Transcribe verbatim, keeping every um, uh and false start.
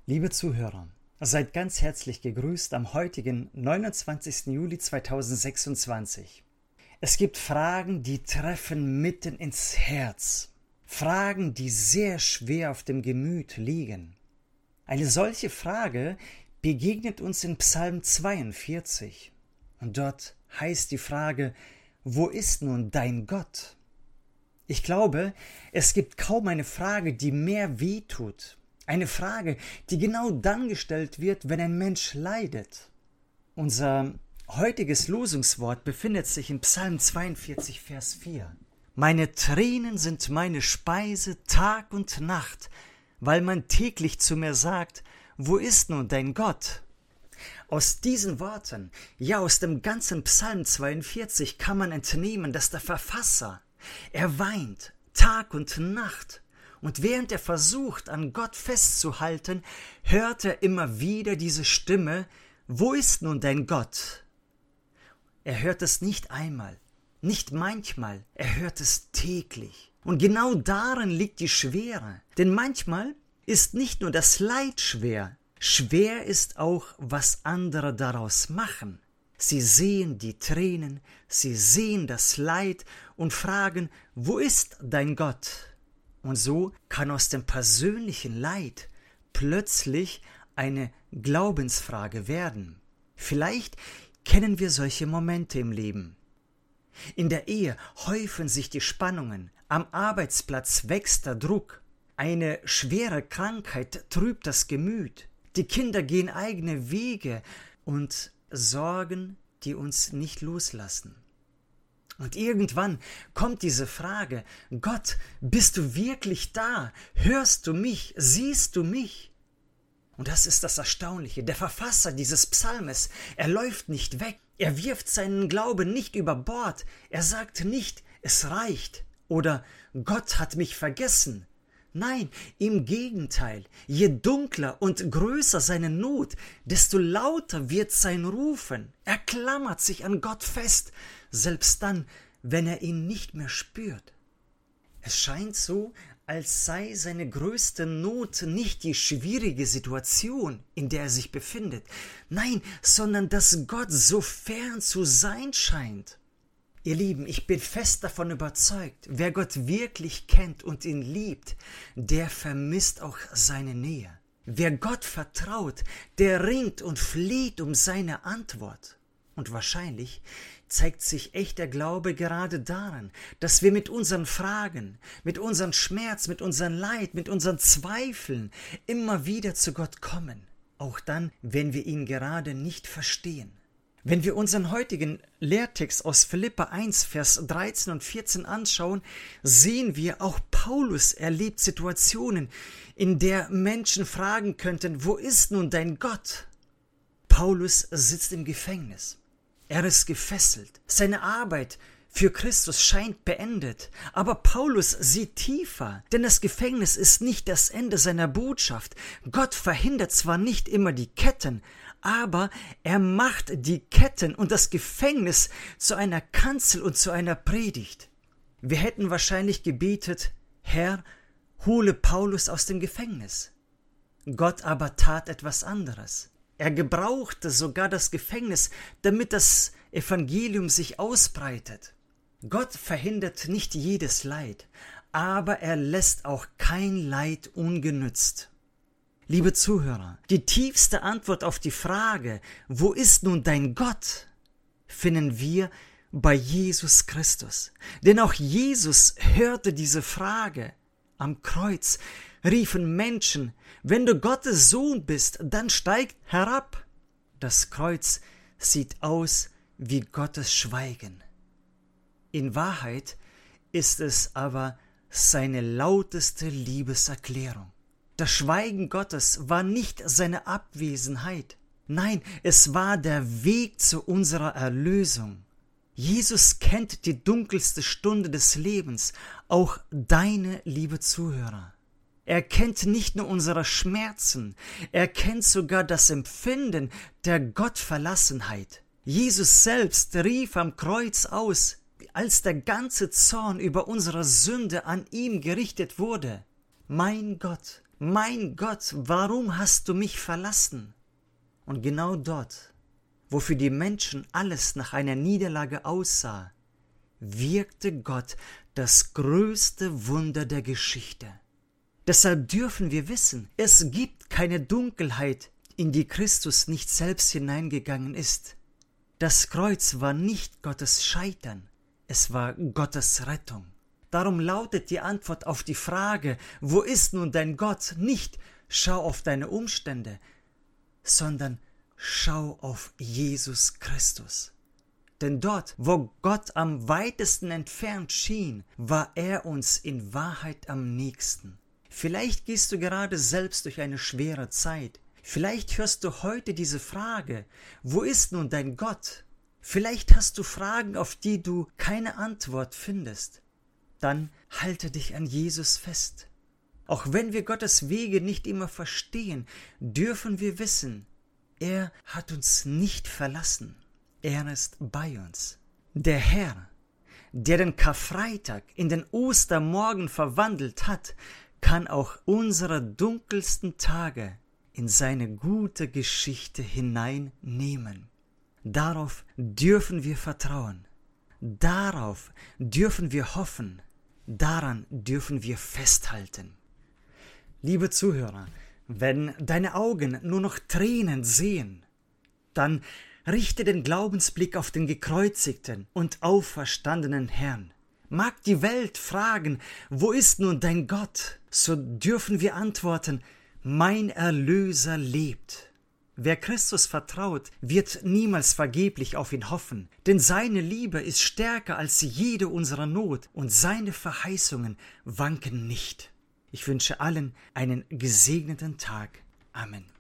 Liebe Zuhörer, seid ganz herzlich gegrüßt am heutigen neunundzwanzigsten Juli zweitausendsechsundzwanzig. Es gibt Fragen, die treffen mitten ins Herz. Fragen, die sehr schwer auf dem Gemüt liegen. Eine solche Frage begegnet uns in Psalm zweiundvierzig. Und dort heißt die Frage: Wo ist nun dein Gott? Ich glaube, es gibt kaum eine Frage, die mehr wehtut. Eine Frage, die genau dann gestellt wird, wenn ein Mensch leidet. Unser heutiges Losungswort befindet sich in Psalm zweiundvierzig, Vers vier. Meine Tränen sind meine Speise Tag und Nacht, weil man täglich zu mir sagt: Wo ist nun dein Gott? Aus diesen Worten, ja aus dem ganzen Psalm zweiundvierzig, kann man entnehmen, dass der Verfasser, er weint Tag und Nacht. Und während er versucht, an Gott festzuhalten, hört er immer wieder diese Stimme: Wo ist nun dein Gott? Er hört es nicht einmal, nicht manchmal, er hört es täglich. Und genau darin liegt die Schwere. Denn manchmal ist nicht nur das Leid schwer, schwer ist auch, was andere daraus machen. Sie sehen die Tränen, sie sehen das Leid und fragen: Wo ist dein Gott? Und so kann aus dem persönlichen Leid plötzlich eine Glaubensfrage werden. Vielleicht kennen wir solche Momente im Leben. In der Ehe häufen sich die Spannungen, am Arbeitsplatz wächst der Druck, eine schwere Krankheit trübt das Gemüt, die Kinder gehen eigene Wege und Sorgen, die uns nicht loslassen. Und irgendwann kommt diese Frage: Gott, bist du wirklich da? Hörst du mich? Siehst du mich? Und das ist das Erstaunliche. Der Verfasser dieses Psalmes, er läuft nicht weg. Er wirft seinen Glauben nicht über Bord. Er sagt nicht: Es reicht oder Gott hat mich vergessen. Nein, im Gegenteil. Je dunkler und größer seine Not, desto lauter wird sein Rufen. Er klammert sich an Gott fest, selbst dann, wenn er ihn nicht mehr spürt. Es scheint so, als sei seine größte Not nicht die schwierige Situation, in der er sich befindet, nein, sondern dass Gott so fern zu sein scheint. Ihr Lieben, ich bin fest davon überzeugt, wer Gott wirklich kennt und ihn liebt, der vermisst auch seine Nähe. Wer Gott vertraut, der ringt und fleht um seine Antwort. Und wahrscheinlich zeigt sich echter Glaube gerade daran, dass wir mit unseren Fragen, mit unserem Schmerz, mit unserem Leid, mit unseren Zweifeln immer wieder zu Gott kommen, auch dann, wenn wir ihn gerade nicht verstehen. Wenn wir unseren heutigen Lehrtext aus Philipper eins, Vers dreizehn und vierzehn anschauen, sehen wir, auch Paulus erlebt Situationen, in der Menschen fragen könnten: Wo ist nun dein Gott? Paulus sitzt im Gefängnis. Er ist gefesselt. Seine Arbeit für Christus scheint beendet. Aber Paulus sieht tiefer, denn das Gefängnis ist nicht das Ende seiner Botschaft. Gott verhindert zwar nicht immer die Ketten, aber er macht die Ketten und das Gefängnis zu einer Kanzel und zu einer Predigt. Wir hätten wahrscheinlich gebetet: Herr, hole Paulus aus dem Gefängnis. Gott aber tat etwas anderes. Er gebrauchte sogar das Gefängnis, damit das Evangelium sich ausbreitet. Gott verhindert nicht jedes Leid, aber er lässt auch kein Leid ungenützt. Liebe Zuhörer, die tiefste Antwort auf die Frage: Wo ist nun dein Gott? Finden wir bei Jesus Christus. Denn auch Jesus hörte diese Frage. Am Kreuz riefen Menschen: Wenn du Gottes Sohn bist, dann steig herab. Das Kreuz sieht aus wie Gottes Schweigen. In Wahrheit ist es aber seine lauteste Liebeserklärung. Das Schweigen Gottes war nicht seine Abwesenheit. Nein, es war der Weg zu unserer Erlösung. Jesus kennt die dunkelste Stunde des Lebens, auch deine, liebe Zuhörer. Er kennt nicht nur unsere Schmerzen, er kennt sogar das Empfinden der Gottverlassenheit. Jesus selbst rief am Kreuz aus: als der ganze Zorn über unsere Sünde an ihm gerichtet wurde: Mein Gott, mein Gott, warum hast du mich verlassen? Und genau dort, wo für die Menschen alles nach einer Niederlage aussah, wirkte Gott das größte Wunder der Geschichte. Deshalb dürfen wir wissen, es gibt keine Dunkelheit, in die Christus nicht selbst hineingegangen ist. Das Kreuz war nicht Gottes Scheitern, es war Gottes Rettung. Darum lautet die Antwort auf die Frage, wo ist nun dein Gott, nicht schau auf deine Umstände, sondern schau auf Jesus Christus. Denn dort, wo Gott am weitesten entfernt schien, war er uns in Wahrheit am nächsten. Vielleicht gehst du gerade selbst durch eine schwere Zeit. Vielleicht hörst du heute diese Frage, wo ist nun dein Gott? Vielleicht hast du Fragen, auf die du keine Antwort findest. Dann halte dich an Jesus fest. Auch wenn wir Gottes Wege nicht immer verstehen, dürfen wir wissen, er hat uns nicht verlassen. Er ist bei uns. Der Herr, der den Karfreitag in den Ostermorgen verwandelt hat, kann auch unsere dunkelsten Tage in seine gute Geschichte hineinnehmen. Darauf dürfen wir vertrauen. Darauf dürfen wir hoffen. Daran dürfen wir festhalten. Liebe Zuhörer, wenn deine Augen nur noch Tränen sehen, dann richte den Glaubensblick auf den gekreuzigten und auferstandenen Herrn. Mag die Welt fragen, wo ist nun dein Gott? So dürfen wir antworten, mein Erlöser lebt. Wer Christus vertraut, wird niemals vergeblich auf ihn hoffen, denn seine Liebe ist stärker als jede unserer Not und seine Verheißungen wanken nicht. Ich wünsche allen einen gesegneten Tag. Amen.